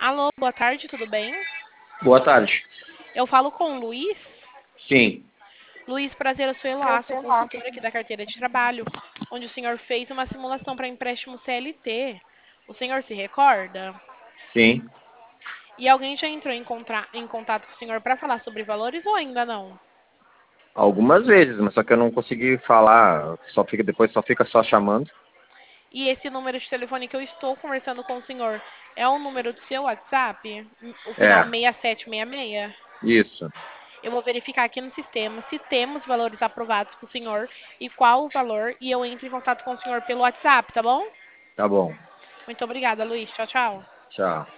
Alô, boa tarde, tudo bem? Boa tarde. Eu falo com o Luiz. Sim, Luiz, prazer, eu sou Elá, sou consultora aqui da carteira de trabalho, onde o senhor fez uma simulação para empréstimo CLT. O senhor se recorda? sim. E alguém já entrou em contato com o senhor para falar sobre valores ou ainda não? Algumas vezes, mas só que eu não consegui falar, depois só fica só chamando. E esse número de telefone que eu estou conversando com o senhor é o número do seu WhatsApp? O final É, 6766? isso. Eu vou verificar aqui no sistema se temos valores aprovados para o senhor e qual o valor, e eu entro em contato com o senhor pelo WhatsApp, tá bom? Tá bom. Muito obrigada, Luiz. Tchau, tchau. Tchau.